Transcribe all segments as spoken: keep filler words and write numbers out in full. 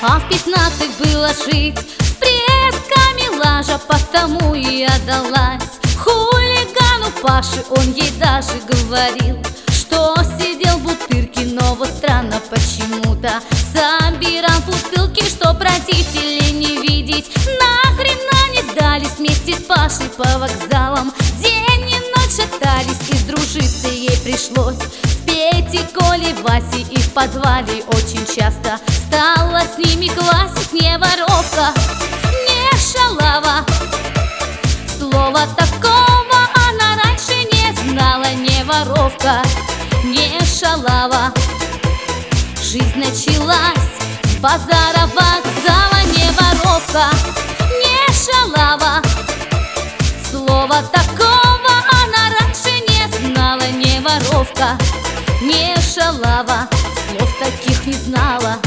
А в пятнадцать было жить с предками лажа, потому и отдалась хулигану Паше. Он ей даже говорил, что сидел в бутырке, но вот странно почему-то собирал бутылки, чтоб родителей не видеть. Нахрена не сдались вместе с Пашей по вокзалам, день и ночь шатались, и сдружиться ей пришлось с Петей, Колей, Васей. И в подвале очень часто стала с ними классик. Не воровка, не шалава, слова такого она раньше не знала. Не воровка, не шалава, жизнь началась с базара вокзала. Не воровка, не шалава, слова такого она раньше не знала. Не воровка, не шалава, слов таких не знала.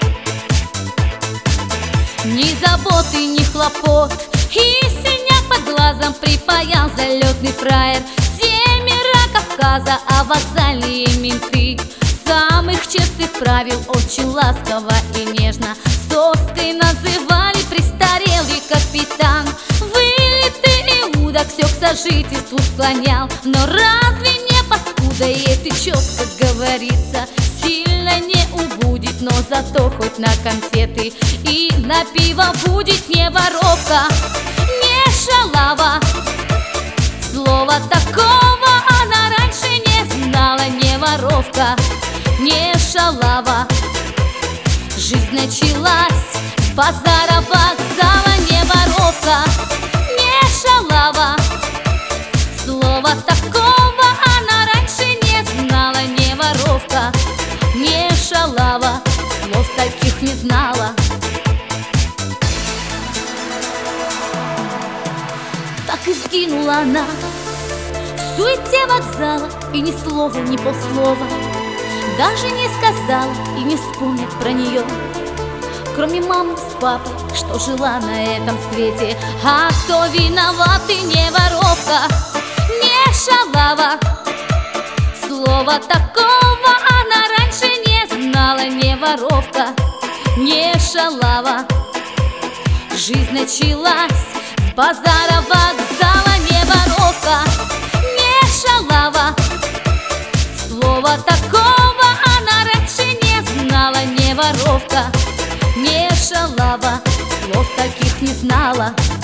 Ни заботы, ни хлопот, и синяк под глазом припаял залетный фраер. Семеро Кавказа, а вокзальные менты самых честных правил очень ласково и нежно соской называли. Престарелый капитан, вылитый Иуда, все к сожительству склонял. Но разве не паскуда, и это четко говорится, сильно не убудет, но зато хоть на конфеты и на пиво будет. Не воровка, не шалава, слова такого она раньше не знала. Не воровка, не шалава, жизнь началась с базара вокзала. Не воровка, не шалава, слова такого она раньше не знала. Не воровка, не шалава, слов таких не знала. Так и сгинула она в суете вокзала, и ни слова, ни полслова даже не сказала и не вспомнит про нее, кроме мамы с папой, что жила на этом свете. А кто виноват? И не воровка, не шалава, слова такого она раньше не знала. Не воровка, не шалава, жизнь началась с базара вокзала. Не воровка, не шалава, слова такого она раньше не знала. Не воровка, не шалава, слов таких не знала.